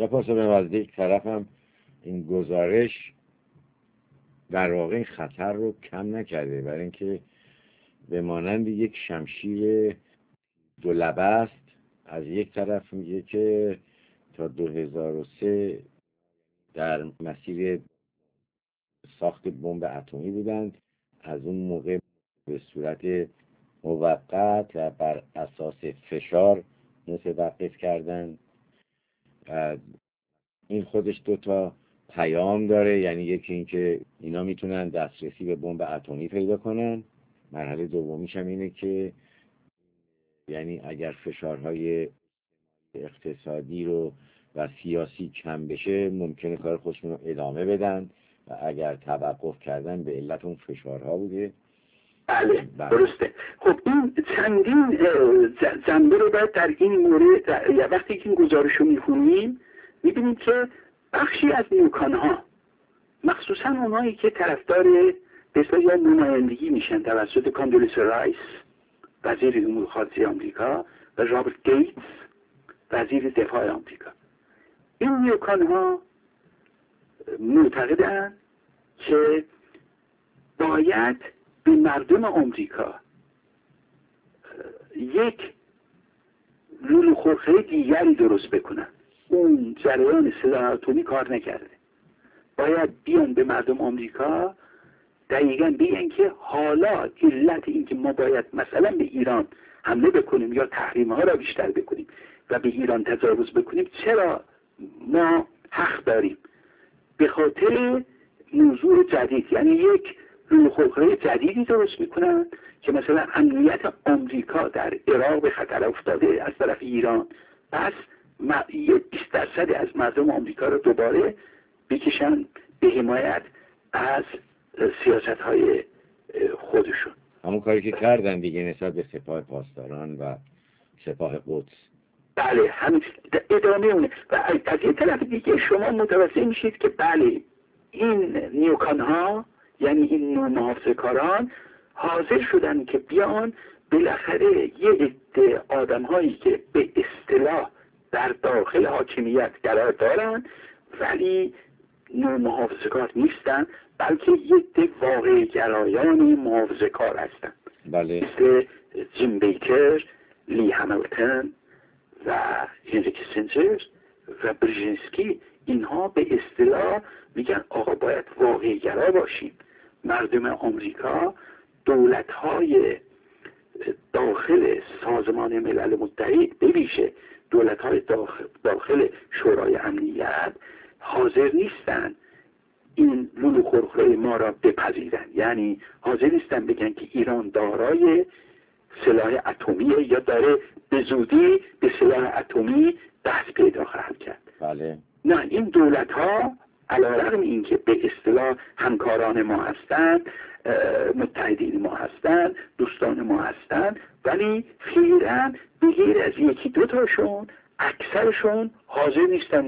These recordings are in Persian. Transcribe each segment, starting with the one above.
سپاس از یک طرف هم این گزارش در واقع این خطر رو کم نکرده، برای اینکه به مانند یک شمشیر دو لبه است. از یک طرف میگه که تا 2003 در مسیر ساخت بمب اتمی بودند، از اون موقع به صورت موقت و بر اساس فشار متوقف کردن. این خودش دو تا پیام داره، یعنی یکی این که اینا میتونن دسترسی به بمب اتمی پیدا کنن، مرحله دومیش هم اینه که یعنی اگر فشارهای اقتصادی رو و سیاسی کم بشه ممکنه کار خودشون رو ادامه بدن و اگر توقف کردن به علت اون فشارها بوده. بله درسته. خب این چندین جنبه رو باید در این مورد وقتی که این گزارش رو میخونیم میبینیم که بخشی از نیوکانها، مخصوصا اونایی که طرفدار به اصطلاح نمایندگی میشن توسط کاندولیسا رایس وزیر امور خارجه آمریکا و رابرت گیتس وزیر دفاع آمریکا، این نیوکانها معتقدند که باید به مردم آمریکا یک لوله خرخره دیگری درست بکنن. اون جریان سلاح اتمی کار نکرده. باید بیان به مردم آمریکا دقیقاً بگن که حالا علت این که ما باید مثلا به ایران حمله بکنیم یا تحریم ها را بیشتر بکنیم و به ایران تجاوز بکنیم، چرا ما حق داریم؟ به خاطر موضوع جدید، یعنی یک لوله خرخره جدیدی درست میکنن که مثلا امنیت آمریکا در عراق به خطر افتاده از طرف ایران، پس 20% از مردم آمریکا رو دوباره بکشن به حمایت از سیاست های خودشون. همون کاری که کردن دیگه نسبت به سپاه پاسداران و سپاه قدس. بله همین ادامه اونه. و از این طرف دیگه شما متوجه میشید که بله این نیوکان ها، یعنی این نوع محافظه‌کاران حاضر شدن که بیان بالاخره یه عده آدم هایی که به اصطلاح در داخل حاکمیت قرار دارن ولی نوع محافظه‌کار نیستن، بلکه یه عده واقع گرایان محافظه‌کار هستن. بله. مثل جیم بیکر، لی همیلتون و هنری کیسینجر و برژینسکی. اینها به اصطلاح میگن آقا باید واقع گرا باشیم. مردم آمریکا، دولت‌های داخل سازمان ملل متحد، بویژه دولت‌های داخل شورای امنیت حاضر نیستن این لوله خرخره ما را بپذیرن. یعنی حاضر نیستن بگن که ایران دارای سلاح اتمیه یا داره به زودی به سلاح اتمی دست پیدا خواهد کرد. بله. نه، این دولت‌ها علیرغم اینکه به اصطلاح همکاران ما هستند، متحدین ما هستند، دوستان ما هستند، ولی فعلا به غیر از یکی دو تاشون اکثرشون حاضر نیستن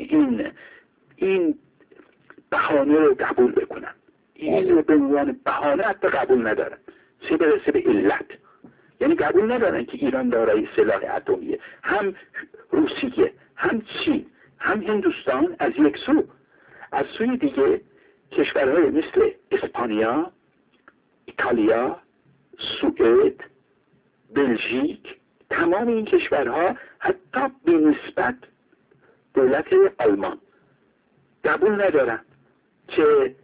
این بهانه رو قبول بکنن. این رو به عنوان بهانه حتی قبول ندارن، چه برسه به علت. یعنی قبول ندارن که ایران دارای سلاح اتمیه. هم روسیه، هم چین، هم هندوستان از یک سو، از سوی دیگه کشورهای مثل اسپانیا، ایتالیا، سوئد، بلژیک، تمام این کشورها حتی به نسبت دولت آلمان قبول ندارن که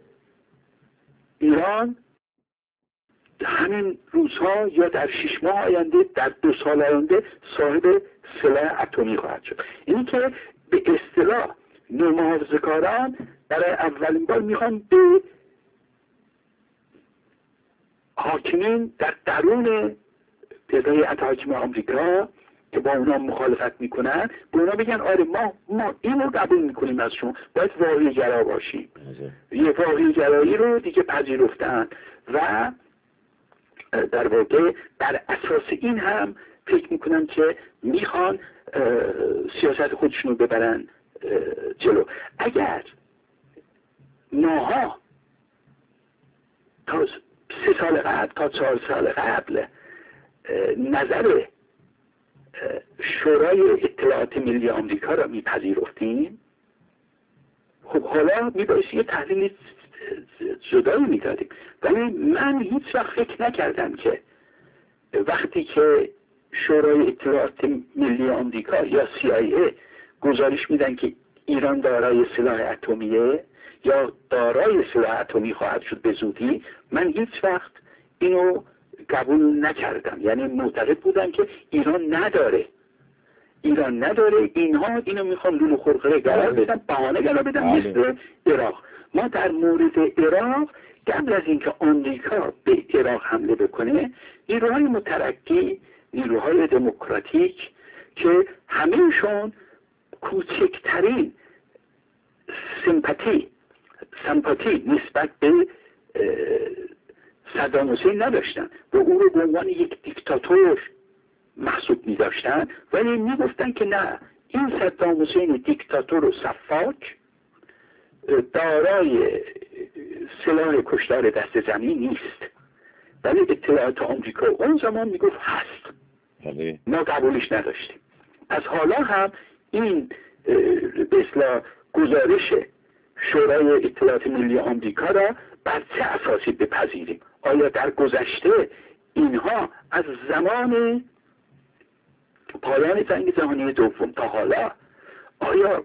ایران همین روزها یا در 6 ماه آینده، در 2 سال آینده صاحب سلاح اتمی خواهد شد. اینی که به اصطلاح نومحافظه‌کاران برای اولین بار میخوان به حاکمین در درون هیئت حاکمه آمریکا که با اونا مخالفت میکنن به اونا بگن آره ما اینو قبول میکنیم از شما، باید واقعی گرا باشیم. یه واقعی گرایی رو دیگه پذیرفتن و در واقع بر اساس این هم فکر میکنن که میخوان سیاست خودشون رو ببرن جلو. اگر ماها تا 3 سال قبل، تا 4 سال قبل نظر شورای اطلاعات ملی آمریکا را میپذیرفتیم، خب حالا میبایستی یه تحلیل جدایی میدادیم، ولی من هیچ وقت فکر نکردم که وقتی که شورای اطلاعات ملی آمریکا یا CIA گزارش میدن که ایران دارای سلاح اتمیه یا دارای سلاح اتمی خواهد شد به زودی، من هیچ وقت اینو قبول نکردم. یعنی معتقد بودم که ایران نداره، اینها اینو میخوان لولو خرخره قرار بدن، بهانه قرار بدن، مثل عراق. ما در مورد عراق قبل از اینکه آمریکا به عراق حمله بکنه، نیروهای مترقی، نیروهای دموکراتیک که همهشون کوچکترین سمپاتی نسبت به صدام حسین نداشتن و او رو به عنوان یک دیکتاتور محسوب می داشتن، ولی می گفتن که نه، این صدام حسین دیکتاتور و سفاک دارای سلاح کشتار دست جمعی نیست. ولی اطلاعات آمریکا اون زمان می گفت هست، ما قبولش نداشتیم. از حالا هم این به اصطلاح گزارش شورای اطلاعات ملی آمریکا را بر چه اساسی بپذیریم؟ آیا در گذشته اینها از زمان پایان جنگ جهانی دوم تا حالا آیا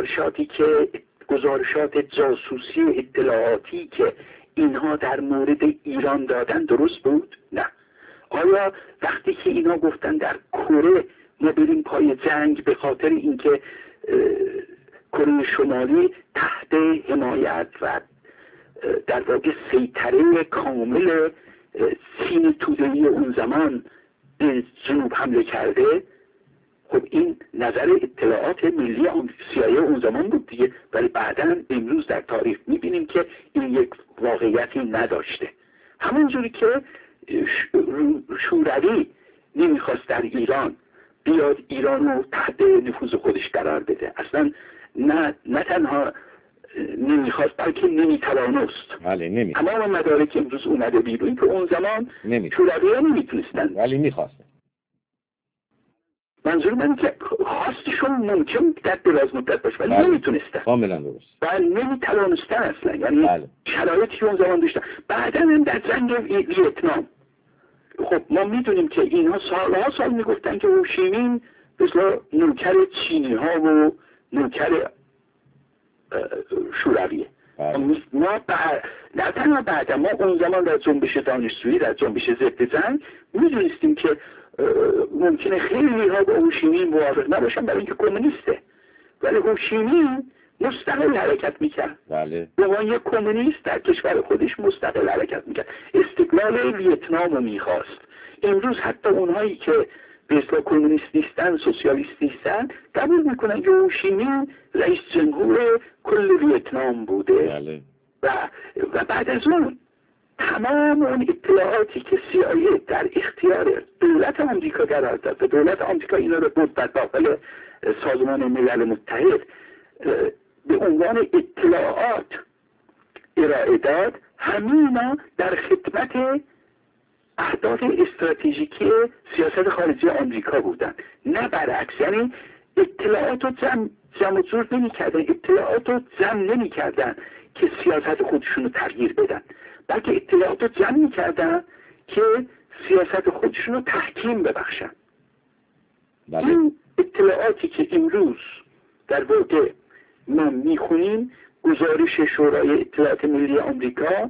گزارشات جاسوسی و اطلاعاتی که اینها در مورد ایران دادن درست بود؟ نه. آیا وقتی که اینا گفتن در کره ما بریم پای جنگ به خاطر اینکه کره شمالی تحت حمایت و در واقع سیطره کامل چین توده‌ای اون زمان به جنوب حمله کرده، خب این نظر اطلاعات ملی CIA اون زمان بود دیگه، ولی بعداً امروز در تاریخ میبینیم که این یک واقعیتی نداشته. همونجوری که شوروی نمیخواست در ایران بیاد ایران رو تحت نفوذ خودش قرار بده، اصلا نه تنها نمیخواست بلکه نمیتوانست. تمام مدارک امروز اومده بیرون که اون زمان شوروی ها نمیتونستن، ولی میخواستن. منظور من که خواستشون ممکن در دراز مدت باشه ولی نمیتونستن. کاملا درست. و نمیتوانستن اصلا، یعنی شرایطی که اون زمان داشتن. بعدا هم در جنگ ویتنام، خب ما میدونیم که اینها سال میگفتن که هوشیمین مثلا نوکر چینی ها و نوکر شورویه. ما نه تنها بعد، ما اون زمان در جنبش دانشجویی، در جنبش ضد جنگ میدونستیم که ممکنه خیلی ها با هوشیمین موافق نباشن برای اینکه کمونیسته، ولی هوشیمین مستقل حرکت میکرد. بله. به عنوان یک کمونیست در کشور خودش مستقل حرکت میکرد، استقلال ویتنام رو میخواست. امروز حتی اونهایی که به اصطلاح کمونیست نیستن، سوسیالیست نیستن، قبول میکنن که هوشیمین رئیس جمهور کل ویتنام بوده. بله. و بعد از اون تمام اون اطلاعاتی که CIA در اختیار دولت آمریکا قرار داد و دولت آمریکا اینا رو برد در داخل سازمان ملل متحد به عنوان اطلاعات ارائه داد، همینا در خدمت اهداف استراتژیکی سیاست خارجی آمریکا بودن، نه برعکس. یعنی اطلاعات رو جمع و جور نمی کردن، اطلاعات رو جمع نمی کردن که سیاست خودشون رو تغییر بدن، بلکه اطلاعات رو جمع می کردن که سیاست خودشون رو تحکیم ببخشن. این اطلاعاتی که امروز در واقع ما میخونیم، گزارش شورای اطلاعات ملی آمریکا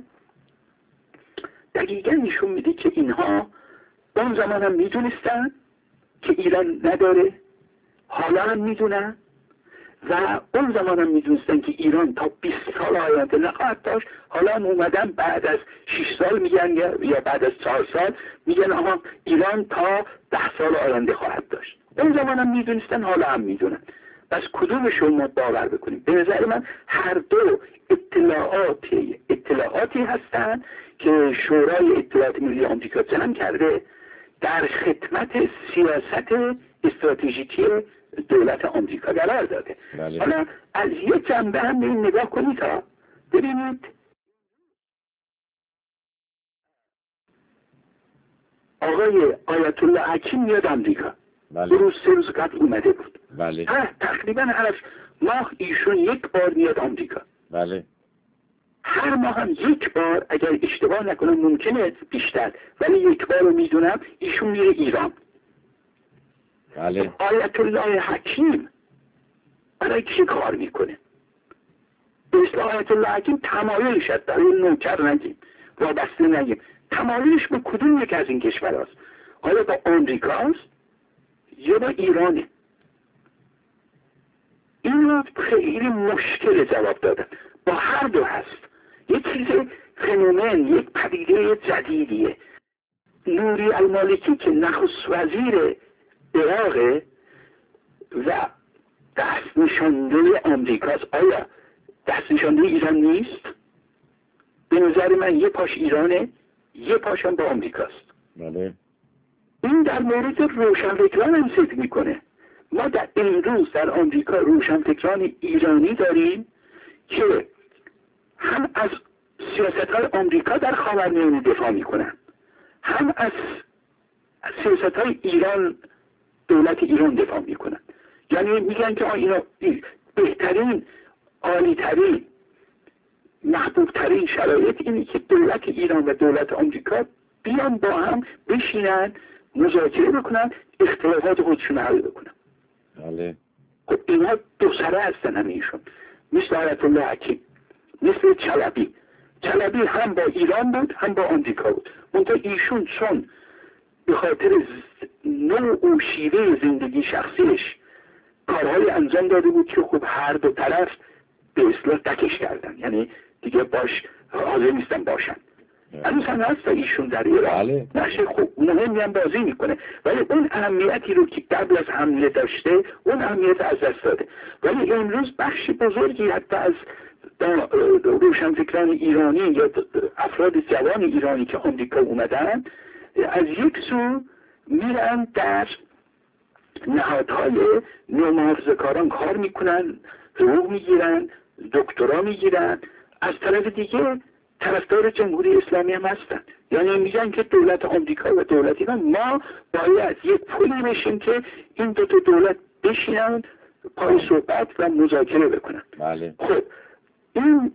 دقیقا نشون میده که اینها اون زمان هم میدونستن که ایران نداره، حالا هم میدونن و اون زمان هم میدونستن که ایران تا 20 سال آینده نخواهد داشت. حالا هم اومدن بعد از 6 سال میگن یا بعد از 4 سال میگن آها ایران تا 10 سال آینده خواهد داشت. اون زمان هم میدونستن، حالا هم میدونن. پس کدومشون ما باور بکنیم؟ به نظر من هر دو اطلاعاتی هستن که شورای اطلاعات ملی آمریکا جمع کرده در خدمت سیاست استراتژیکی دولت آمریکا قرار داده. بله. حالا از یک جنبه هم به این نگاه کنید تا ببینید آقای آیت الله حکیم میاد آمریکا. بله. روز 3 روز قبل اومده بود. بله. تقریبا هر ماه ایشون یک بار میاد آمریکا. بله. هر ماه هم یک بار، اگر اشتباه نکنم ممکنه بیشتر، ولی یک بار رو میدونم ایشون میره ایران. بله. آیت الله حکیم برای کی کار میکنه؟ مثل آیت الله حکیم تمایلش هست، برای نوکر نگیم، وابسته نگیم، تمایلش به کدوم یک از این کشور هست؟ آیا با آمریکاست یا با ایرانه؟ این را خیلی مشکل جواب دادن. با هر دو هست. یک چیز فنومن، یک پدیده جدیدیه. نوری المالکی که نخست وزیر عراق و دست نشانده آمریکاست، آیا دست نشانده ایران نیست؟ به نظر من یه پاش ایرانه، یه پاشم با آمریکاست. بله. این در مورد روشنفکران هم صدق میکنه. ما در امروز در آمریکا روشنفکران ایرانی داریم که هم از سیاست‌های آمریکا در خاورمیانه دفاع میکنن، هم از سیاست‌های ایران، دولت ایران دفاع میکنن. یعنی میگن که اینا بهترین، عالی‌ترین، محبوبترین شرایط اینه که دولت ایران و دولت آمریکا بیان با هم بشینن، مذاکره بکنن، اختلافات خودشون حل بکنن. بله. خب اینا دو سره هستن همیشون، مثل آیت الله حکیم، مثل چلبی هم با ایران بود هم با آمریکا بود. منتها ایشون چون به خاطر نوع و شیوه زندگی شخصیش کارهای انجام داده بود که خب هر دو طرف به اصطلاح تکش کردن، یعنی دیگه باش حاضر نیستن باشن. هنوز هم هست ایشون در ایران نقش خوب مهمی هم بازی میکنه، ولی اون اهمیتی رو که قبل از حمله داشته اون اهمیت از دست داده. ولی امروز بخش بزرگی حتی از روشنفکران ایرانی یا افراد جوان ایرانی که آمریکا اومدن، از یک سو میرن در نهادهای نومحافظه‌کاران کار میکنن، حقوق میگیرن، دکترا میگیرن، از طرف دیگه طرفدار جمهوری اسلامی هم هستن. یعنی میگن که دولت آمریکا و دولت ایران ما باید یک پلی بشیم که این دو تا دولت بشینن پای صحبت و مذاکره بکنن. بله. خب این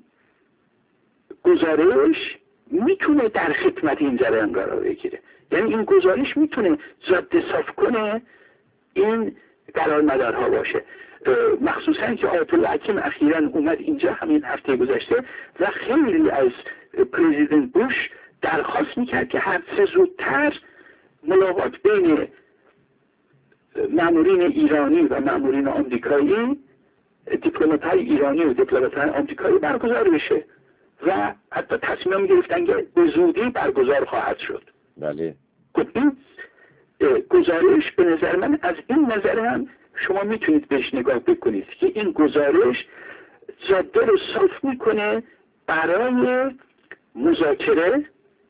گزارش میتونه در خدمت این جریان قرار بگیره. یعنی این گزارش میتونه جاده صاف کنه این قرارمدارها باشه. مخصوصا که آیت الله حکیم اخیراً اومد اینجا همین هفته گذشته و خیلی از پرزیدنت بوش درخواست میکرد که هر چه زودتر ملاقات بین مامورین ایرانی و مامورین آمریکایی، دیپلمات‌های ایرانی و دیپلمات‌های آمریکایی برگزار بشه و حتی تصمیم گرفتن که به زودی برگزار خواهد شد. بله. خب این گزارش به نظر من از این نظر هم شما میتونید بهش نگاه بکنید که این گزارش جاده رو صاف میکنه برای مذاکره،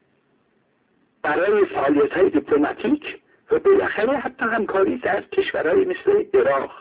برای فعالیت‌های دیپلماتیک و بالاخره حتی همکاری در کشورهای مثل عراق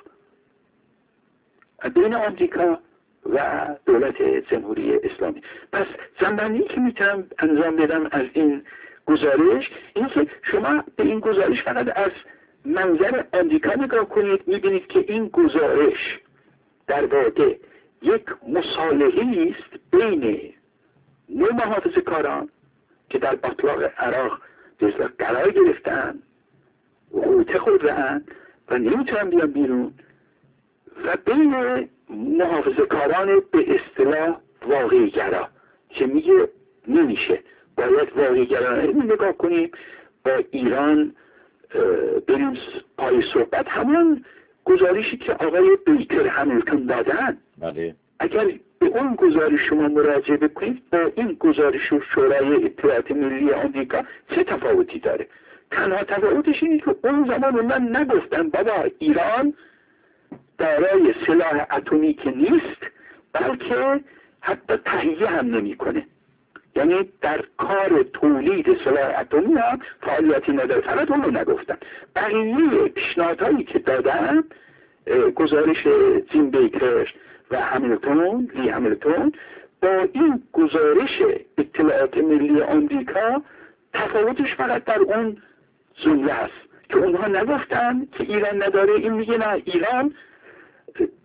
بین آمریکا و دولت جمهوری اسلامی. پس جنبندی که میتونم انجام بدم از این گزارش این که شما به این گزارش فقط از منظر آمریکا نگاه کنید، میبینید که این گزارش در واقع یک مصالحه‌ای است بین نومحافظه‌کاران که در باطلاق عراق قرار گرفتن، قوت خود رهن و نمیتونن بیان بیرون، و بین محافظه‌کاران به اصطلاح واقعی‌گرا که میگه نمیشه، باید واقعی‌گرانه نگاه کنیم، با ایران بریم پای صحبت. همون گزارشی که آقای بیکر همیلتون دادن، بله. اگر به اون گزارش شما مراجعه بکنید با این گزارش شورای اطلاعات ملی آمریکا چه تفاوتی داره؟ تنها تفاوتش اینه که اون زمان من نگفتن بابا ایران دارای سلاح اتمی که نیست، بلکه حتی تهیه هم نمی‌کنه. یعنی در کار تولید سلاح اتمی هم فعالیتی نداره. فقط اون رو نگفتن. بقیه پیشنهادهایی که دادن، گزارش جیم بیکر و لی همیلتون با این گزارش اطلاعات ملی آمریکا تفاوتش فقط در اون جمله است که اونها نگفتن که ایران نداره. این میگه نه، ایران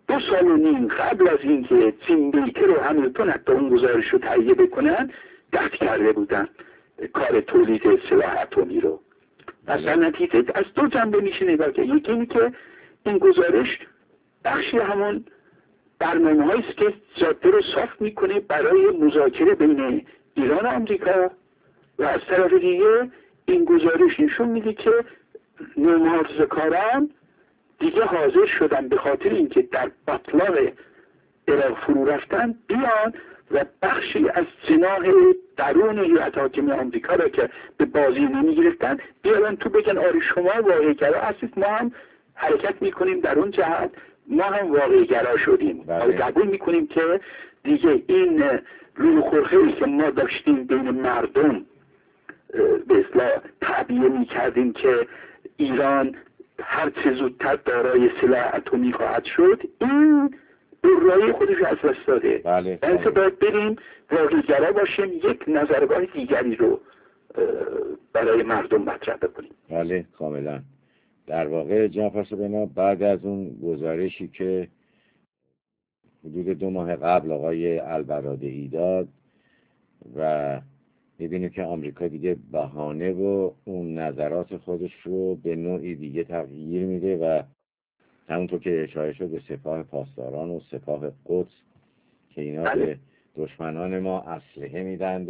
2 سال و نیم قبل از اینکه تیم بیکر و همیلتون حتی اون گزارش رو تهیه بکنن قطع کرده بودن کار تولید سلاح اتمی رو. اصلا نتیجه از 2 جنبه میشه نگاه کرد. یکی اینه که این گزارش بخشی همون برنامه‌هایی است که جاده رو صاف میکنه برای مذاکره بین ایران و آمریکا، و از طرف دیگه این گزارش نشون میده که نومحافظه‌کاران دیگه حاضر شدن به خاطر اینکه در باطلاق عراق فرو رفتن بیان و بخشی از جناح درون هیئت حاکمه آمریکا را که به بازی نمیگرفتن بیارن تو بگن آره شما واقع‌گرا هستید، ما هم حرکت میکنیم در اون جهت، ما هم واقع‌گرا شدیم. قبول میکنیم که دیگه این لولو خورخه‌ای که ما داشتیم بین مردم به اصطلاح تعبیه میکردیم که ایران هر چه زودتر دارای سلاح اتمی خواهد شد، این برای خودش از دست داده. بله. باید بریم واقع‌گرا باشیم، یک نظرگاه دیگری رو برای مردم مطرح بکنیم. بله کاملا. در واقع جناب پروفسور بنا بعد از اون گزارشی که حدود 2 ماه قبل آقای البرادعی داد و می‌بینیم که آمریکا دیگه بهانه و اون نظرات خودش رو به نوعی دیگه تغییر میده و همونطور که اشاره شد به سپاه پاسداران و سپاه قدس که اینا به دشمنان ما اسلحه میدند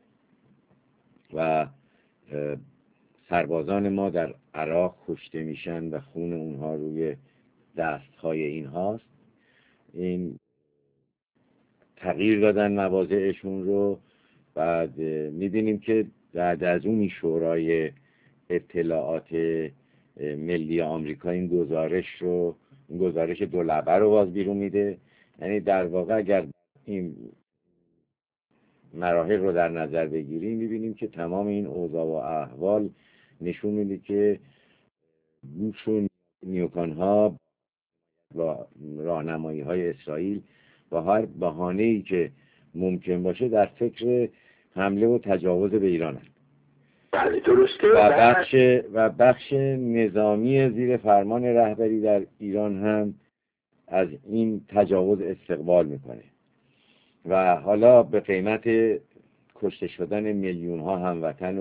و سربازان ما در عراق کشته میشن و خون اونها روی دستهای اینهاست. این تغییر دادن مواضعشون رو. بعد میبینیم که بعد از اون شورای اطلاعات ملی آمریکا این گزارش 2 لبه رو باز بیرون میده. یعنی در واقع اگر این مراحل رو در نظر بگیریم میبینیم که تمام این اوضاع و احوال نشون میده که بوش و نیوکان ها با راهنمایی های اسرائیل با هر بهانه‌ای که ممکن باشه در فکر حمله و تجاوز به ایران هست. بله درسته. و بخش نظامی زیر فرمان رهبری در ایران هم از این تجاوز استقبال میکنه و حالا به قیمت کشته شدن میلیون ها هموطن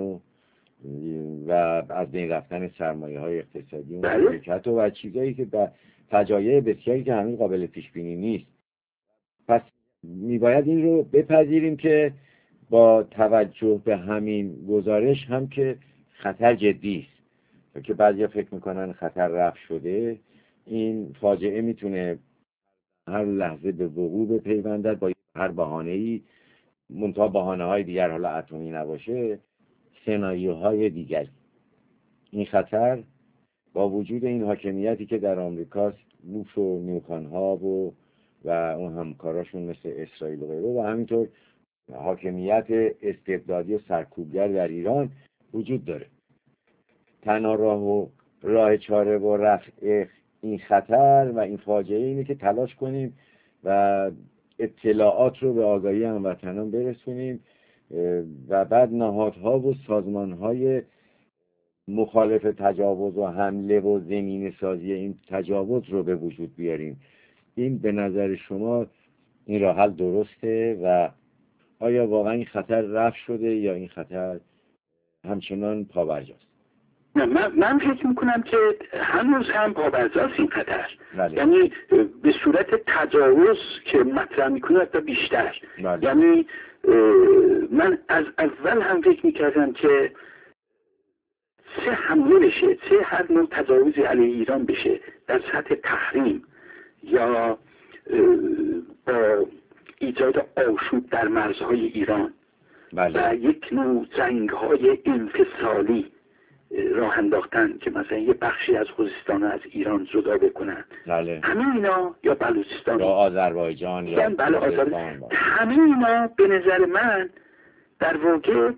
و از بین رفتن سرمایه های اقتصادی و مملکت و چیزایی که در فجایع بسیاری که همین قابل پیش بینی نیست. پس میباید این رو بپذیریم که با توجه به همین گزارش هم که خطر جدی است که بعضیا فکر میکنن خطر رفع شده. این فاجعه میتونه هر لحظه به وقوع بپیوندد با هر بهانه‌ای، منتها بهانه‌های دیگر حالا اتمی نباشه، سناریوهای دیگری. این خطر با وجود این حاکمیتی که در آمریکاست، بوش و نیوکان‌ها و اون همکاراشون مثل اسرائیل و غیره، و همینطور حاکمیت استبدادی و سرکوبگر در ایران وجود داره. تنها راه چاره و رفع این خطر و این فاجعه اینه که تلاش کنیم و اطلاعات رو به آگاهی هموطنان برسونیم و بعد نهادها و سازمانهای مخالف تجاوز و حمله و زمینه سازی این تجاوز رو به وجود بیاریم. این به نظر شما این راه حل درسته و آیا واقعا این خطر رفع شده یا این خطر همچنان پابرجاست؟ من فکر میکنم که هنوز هم پابرجاست این خطر. بله. یعنی به صورت تجاوز که مطرح میکنه حتی بیشتر. بله. یعنی من از اول هم فکر میکردم که چه حمله بشه، چه هر نوع تجاوزی علیه ایران بشه در سطح تحریم یا با ایجاد آشوب در مرزهای ایران، بله. و یک نوع جنگ‌های انفصالی راه انداختن که مثلا یه بخشی از خوزستان از ایران جدا بکنن. بله. همه اینا یا بلوچستان یا آذربایجان یا همه اینا به نظر من در واقع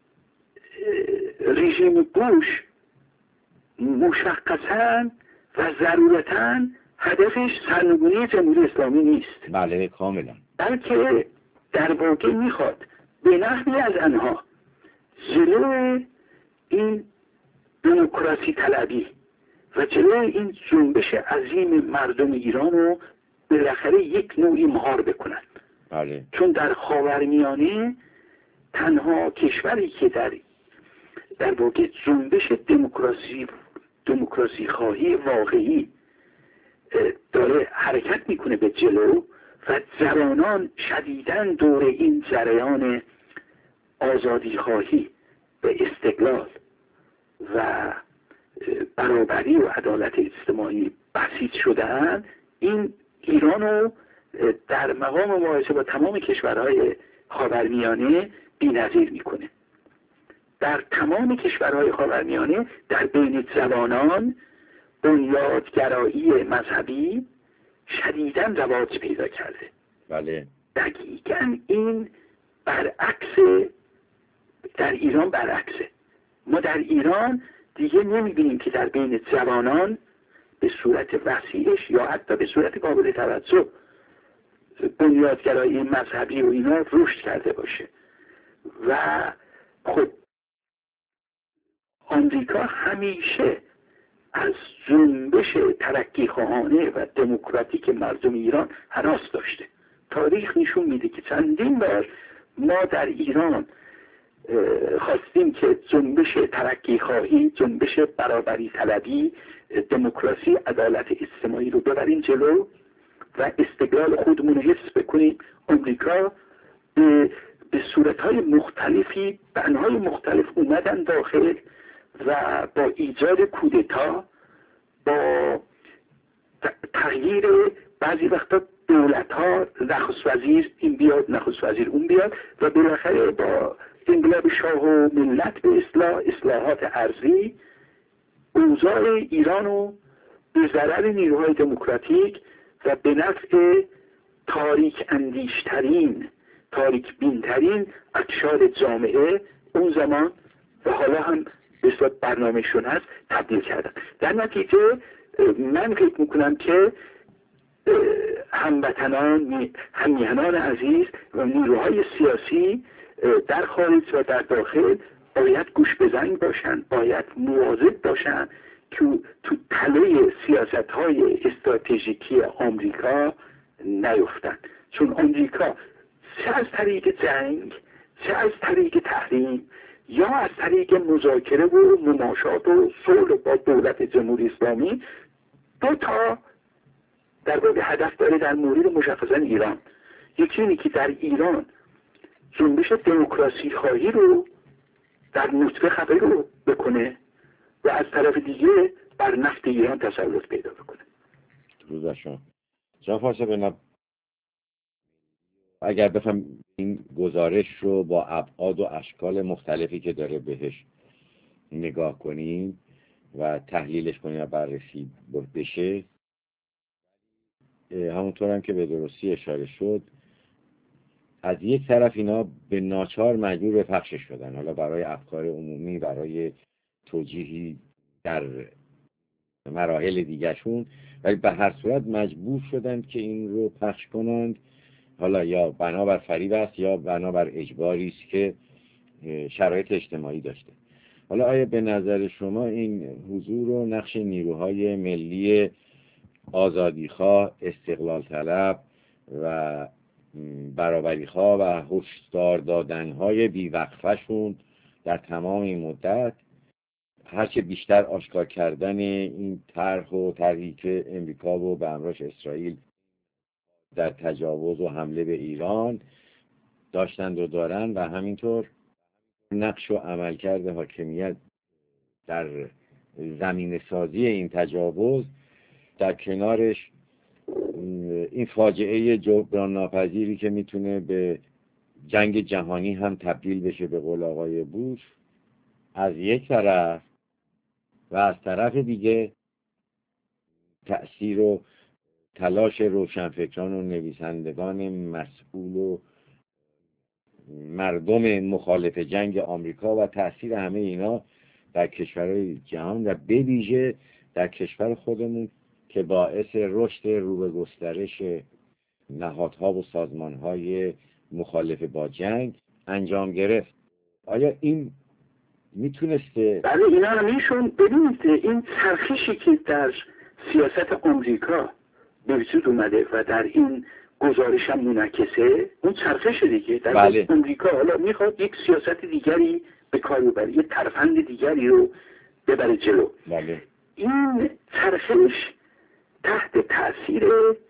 رژیم بوش مشخصاً و ضرورتاً هدفش سرنگونی جمهوری اسلامی نیست. بله کاملا. بلکه در واقع میخواد به نحوی از آنها جلو این دموکراسی طلبی و جلو این جنبش عظیم مردم ایران رو بالاخره یک نوعی مهار بکنن. بله. چون در خاورمیانه تنها کشوری که در واقع جنبش دموکراسی خواهی واقعی داره حرکت میکنه به جلو و جوانان شدیداً دور این جریان آزادی خواهی به استقلال و برابری و عدالت اجتماعی بسیج شدن، این ایران رو در مقام مقایسه با تمام کشورهای خاورمیانه بی‌نظیر میکنه. در تمام کشورهای خاورمیانه در بین جوانان بنیادگرایی مذهبی شدیداً رواج پیدا کرده. بله. دقیقاً این در ایران برعکسه. ما در ایران دیگه نمیبینیم که در بین جوانان به صورت وسیعش یا حتی به صورت قابل توجه بنیادگرایی مذهبی و اینا رشد کرده باشه. و خب آمریکا همیشه از جنبش ترقیخواهانه و دموکراتیک مردم ایران هراس داشته. تاریخ نشون میده که چندین بار ما در ایران خواستیم که جنبش ترقیخواهی، جنبش برابری طلبی، دموکراسی، عدالت اجتماعی رو ببریم جلو و استقلال خودمون رو حفظ بکنیم. آمریکا به صورتهای مختلفی، بنهای مختلف اومدن داخل و با ایجاد کودتا، با تغییر بعضی وقتا دولت ها، نخست وزیر این بیاد نخست وزیر اون بیاد، و بالاخره با انقلاب شاه و ملت به اصلاحات ارضی اوضاع ایران رو به ضرر نیروهای دموکراتیک و به نفع تاریک اندیشترین، تاریک بینترین اقشار جامعه اون زمان و حالا هم به صورت برنامه‌شون هست تبدیل کردن. در نتیجه من فکر میکنم که هممیهنان عزیز و نیروهای سیاسی در خارج و در داخل باید گوش به زنگ باشن، باید مواظب باشن که تو تله سیاست‌های استراتژیکی آمریکا نیفتن. چون آمریکا چه از طریق جنگ، چه از طریق تحریم، یا از طریق مذاکره و مماشات و صلح با دولت جمهوری اسلامی دو تا در واقع هدف داره در مورد مشخصا ایران. یکی اینه که در ایران جنبش دموکراسی خواهی رو در نطفه خفه رو بکنه و از طرف دیگه بر نفت ایران تسلط پیدا بکنه. درود شما جان فارس. اگر بخوام این گزارش رو با ابعاد و اشکال مختلفی که داره بهش نگاه کنیم و تحلیلش کنیم و بررسی بشه، همونطور هم که به درستی اشاره شد، از یک طرف اینا به ناچار مجبور به پخشش شدن، حالا برای افکار عمومی، برای توجیهی در مراحل دیگرشون، ولی به هر صورت مجبور شدند که این رو پخش کنند، حالا یا بنابر فریب است یا بنابر اجباری است که شرایط اجتماعی داشته. حالا آیا به نظر شما این حضور و نقش نیروهای ملی آزادیخواه، استقلال طلب و برابریخواه و هشدار دادنهای بیوقفه‌شون در تمام این مدت، هرچه بیشتر آشکار کردن این طرح و طرحی که امریکا و به همراهش اسرائیل در تجاوز و حمله به ایران داشتند و دارن، و همینطور نقش و عملکرد حاکمیت در زمین سازی این تجاوز، در کنارش این فاجعه جبران ناپذیری که میتونه به جنگ جهانی هم تبدیل بشه به قول آقای بوش از یک طرف، و از طرف دیگه تأثیر و تلاش روشنفکران و نویسندگان مسئول و مردم مخالف جنگ آمریکا و تأثیر همه اینا در کشورهای جهان و به ویژه در کشور خودمون که باعث رشد رو به گسترش نهادها و سازمانهای مخالف با جنگ انجام گرفت. آیا این میتونسته؟ بله، اینا رو میشون ببینید. این چرخشی که در سیاست آمریکا به وجود اومده و در این گزارش هم منعکسه، اون چرخش دیگه در بله. امریکا حالا میخواد یک سیاست دیگری به کار ببره، یک ترفند دیگری رو ببره جلو. بله. این چرخش تحت تاثیر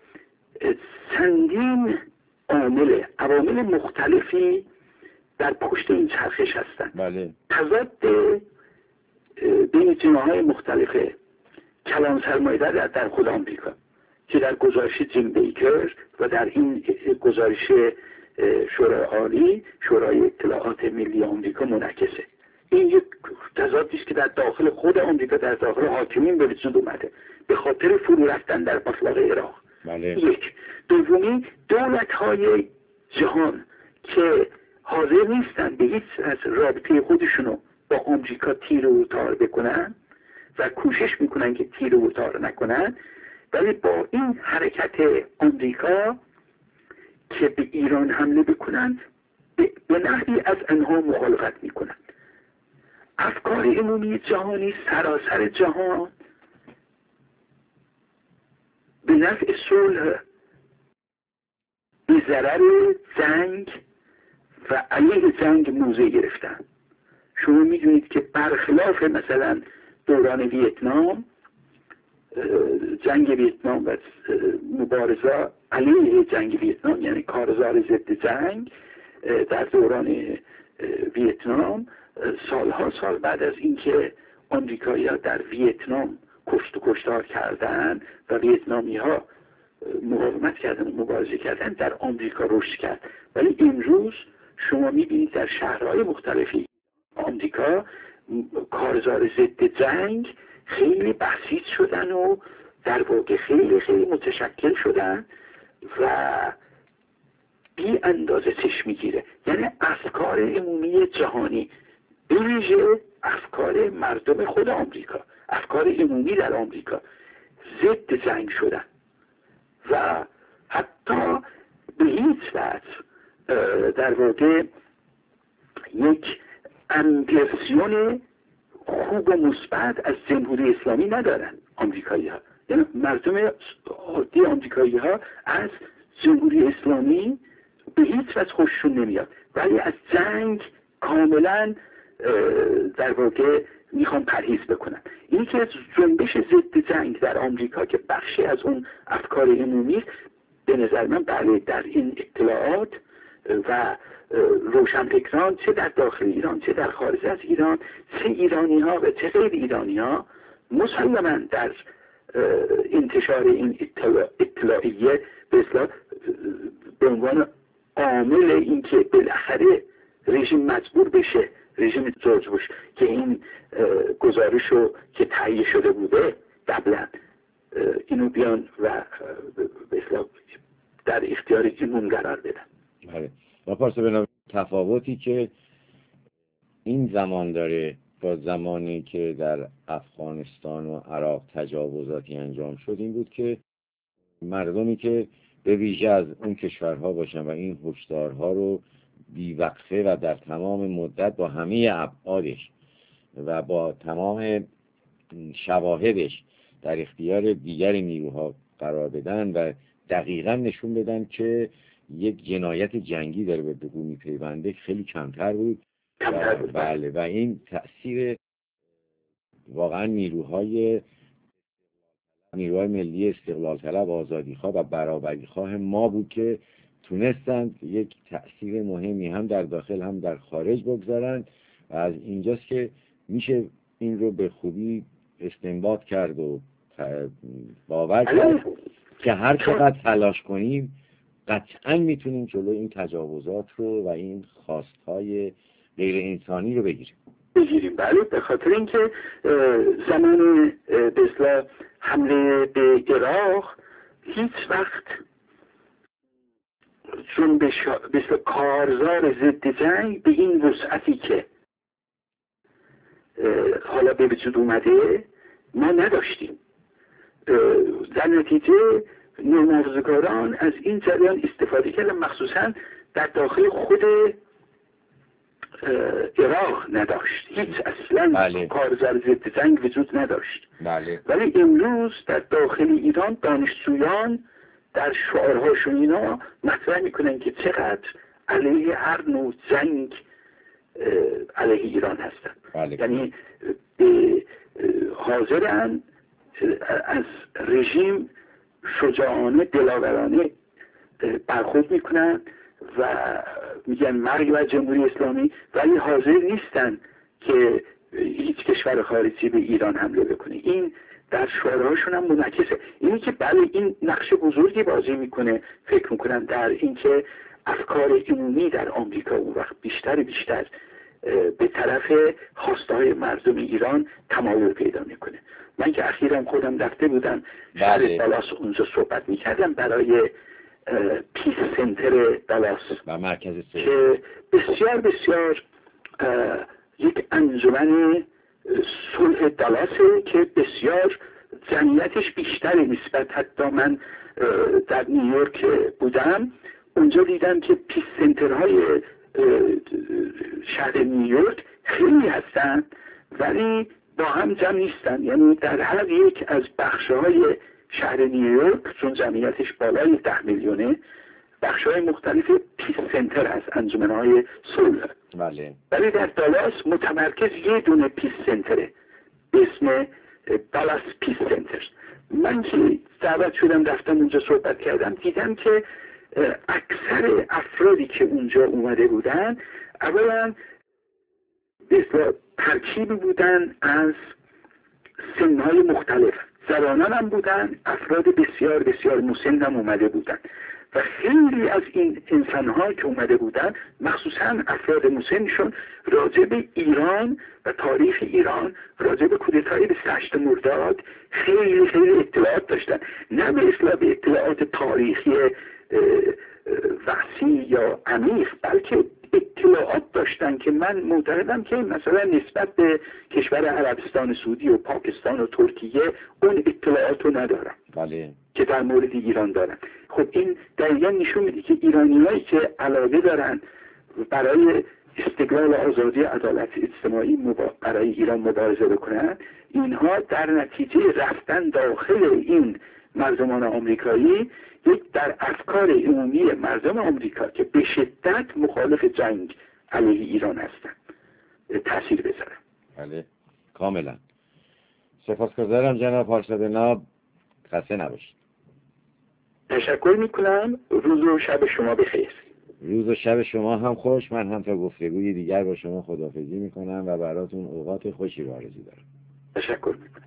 چندین عوامل مختلفی در پشت این چرخش هستند. بله. تضاد بین جناح‌های مختلف کلان سرمایه‌دار در خود آمریکا که در گزارش جیم بیکر و در این گزارش شورای عالی، شورای اطلاعات ملی آمریکا منعکسه. این یک تضادی است که در داخل خود آمریکا، در داخل حاکمین به وجود اومده به خاطر فرو رفتن در مطلق عراق. بله. یک. دومی، دولت‌های جهان که حاضر نیستن به هیچ از رابطه خودشونو با آمریکا تیر و تار بکنن و کوشش میکنن که تیر و تار نکنن، ولی با این حرکت آمریکا که به ایران حمله بکنن به نحوی از انها مخالفت میکنن. افکار عمومی جهانی، سراسر جهان به نفع صلح، به ضرر جنگ و علیه جنگ موضع گرفتن. شما میدونید که برخلاف مثلا دوران ویتنام، جنگ ویتنام و مبارزه علیه جنگ ویتنام، یعنی کارزار ضد جنگ در دوران ویتنام، سالها سال بعد از اینکه آمریکایی‌ها در ویتنام کشت و کشتار کردن و ویتنامی‌ها مقاومت کردن و مبارزه کردن، در آمریکا رشد کرد. ولی امروز شما می‌بینید در شهرهای مختلفی آمریکا کارزار ضد جنگ خیلی بسیط شدن و در واقع خیلی خیلی متشکل شدن و بی اندازه چشم میگیره. یعنی افکار عمومی جهانی، به ویژه افکار مردم خود آمریکا، افکار عمومی در آمریکا ضد جنگ شدن و حتی به هیچ وجه در واقع یک امپرسیون خوب و مثبت از جمهوری اسلامی ندارن آمریکایی ها. یعنی مردم عادی آمریکایی ها از جمهوری اسلامی به هیچ وجه خوششون نمیاد، ولی از جنگ کاملا در واقع میخوان پرهیز بکنن. این که جنبش ضد جنگ در آمریکا که بخشی از اون افکار عمومی، به نظر من بله در این اطلاعات و روشنفکران چه در داخل ایران چه در خارج از ایران، چه ایرانی ها و چه غیر ایرانی ها، مسلماً در انتشار این اطلاعیه به عنوان عامل این که بالاخره رژیم مجبور بشه، رژیم جورج بوش که این گزارشو که تهیه شده بوده قبلا اینو بیان و در اختیار جنون قرار بدن. بله. و پارسا بنابراین تفاوتی که این زمان داره با زمانی که در افغانستان و عراق تجاوزاتی انجام شد این بود که مردمی که به ویژه از اون کشورها باشن و این هشدارها رو بیوقفه و در تمام مدت با همه ابعادش و با تمام شواهدش در اختیار دیگر نیروها قرار بدن و دقیقا نشون بدن که یک جنایت جنگی داره به بگو میپیونده، خیلی کمتر بود. بله. و این تأثیر واقعا نیروهای ملی استقلال طلب، آزادی خواه و برابری خواه ما بود که تونستند یک تأثیر مهمی هم در داخل هم در خارج بگذارند و از اینجاست که میشه این رو به خوبی استنباط کرد و باور کرد که هر چقدر تلاش کنیم قطعا میتونیم جلو این تجاوزات رو و این خواستهای غیر انسانی رو بگیریم. بله، به خاطر اینکه زمان به حمله به عراق هیچ وقت چون به کارزار ضد جنگ به این وسعتی که حالا به وجود اومده ما نداشتیم. در نتیجه نومحافظه‌کاران از این جریان استفاده کردن، مخصوصا در داخل خود عراق نداشت، هیچ اصلا کارزار ضد جنگ وجود نداشت. ولی امروز در داخل ایران دانشجویان در شعارهاشون اینا مطرح میکنن که چقدر علیه هر نوع جنگ علیه ایران هستن. یعنی حاضرن از رژیم شجاعانه دلاورانه برخورد میکنن و میگن مرگ بر جمهوری اسلامی، ولی حاضر نیستن که هیچ کشور خارجی به ایران حمله بکنه. این در شعارهاشون هم منعکسه. اینی که بله این نقش بزرگی بازی میکنه، فکر میکنن در اینکه افکار عمومی در آمریکا اون وقت بیشتر به طرف خواسته‌های مردم ایران تمایل پیدا میکنه. من که اخیراً خودم رفته بودم شهر دالاس، اونجا صحبت میکردم برای پیس سنتر دالاس و مرکز که بسیار بسیار یک انجمن صلح دالاسه که بسیار جمعیتش بیشتره نسبت. حتی من در نیویورک بودم، اونجا دیدم که پیس سنترهای شهر نیویورک خیلی هستن ولی با هم جمع نیستن. یعنی در هر یک از بخشهای شهر نیویورک، چون جمعیتش بالای 10 میلیونه، بخشهای مختلف پیس سنتر هست، انجمنهای صلح. ولی در دالاس متمرکز یه دونه پیس سنتره به اسم دالاس پیس سنتر. من که دعوت شدم رفتم اونجا صحبت کردم، دیدم که اکثر افرادی که اونجا اومده بودن اولا ترکیبی بودن از سنهای مختلف، زنان هم بودن، افراد بسیار بسیار مسن هم اومده بودن و خیلی از این انسان‌ها که اومده بودن، مخصوصا افراد مسنشون، راجع به ایران و تاریخ ایران، راجع به کودتای 28 مرداد خیلی خیلی اطلاعات داشتن. نه به اصطلاح به اطلاعات تاریخی وسیع یا عمیق، بلکه اطلاعات داشتن که من معتقدم که مثلا نسبت به کشور عربستان سعودی و پاکستان و ترکیه اون اطلاعات رو ندارم که در مورد ایران دارن. خب این دقیقا نشون میده که ایرانیایی که علاقه دارن برای استقلال آزادی عدالت اجتماعی برای ایران مبارزه بکنن، اینها در نتیجه رفتن داخل این مردمان آمریکایی یک در افکار عمومی مردم آمریکا که به شدت مخالف جنگ علیه ایران هستند تاثیر بذارن. بله کاملا. سپاسگزارم جناب پارسا ناب، خسته نباشید. تشکر میکنم. روز و شب شما بخیر. روز و شب شما هم خوش. من هم تا گفتگوی دیگر با شما خداحافظی میکنم و براتون اوقات خوشی رو آرزو دارم. تشکر میکنم.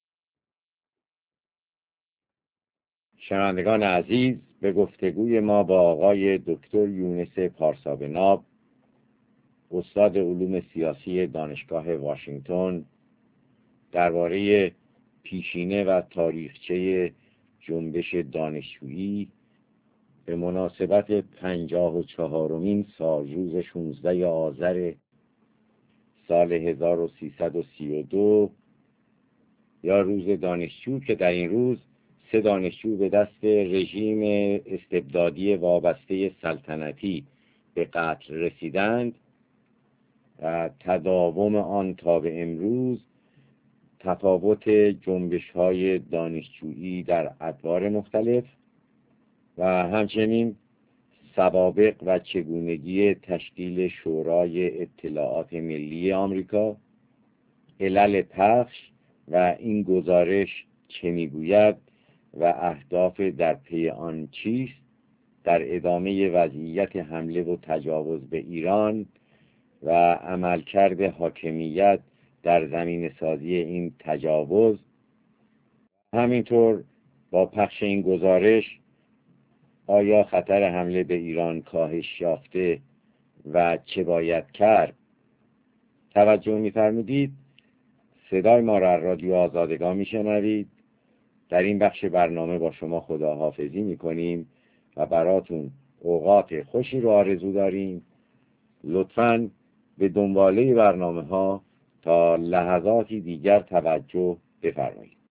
شنوندگان عزیز، به گفتگوی ما با آقای دکتر یونس پارسا ناب، استاد علوم سیاسی دانشگاه واشنگتن، درباره پیشینه و تاریخچه جنبش دانشجویی به مناسبت 54مین سالروز 16 آذر سال 1332 یا روز دانشجو، که در این روز 3 دانشجو به دست رژیم استبدادی وابسته سلطنتی به قتل رسیدند و تداوم آن تا به امروز، تفاوت جنبش‌های دانشجویی در ادوار مختلف و همچنین سوابق و چگونگی تشکیل شورای اطلاعات ملی آمریکا، علل پخش و این گزارش چه میگوید و اهداف در پی آن چیست، در ادامه وضعیت حمله و تجاوز به ایران و عملکرد حاکمیت در زمین سازی این تجاوز. همینطور با پخش این گزارش آیا خطر حمله به ایران کاهش یافته و چه باید کرد؟ توجه می‌فرمودید. صدای ما را رادیو آزادگان میشنوید. در این بخش برنامه با شما خداحافظی میکنیم و براتون اوقات خوشی رو آرزو داریم. لطفاً به دنباله برنامه ها تا لحظاتی دیگر توجه بفرمایید.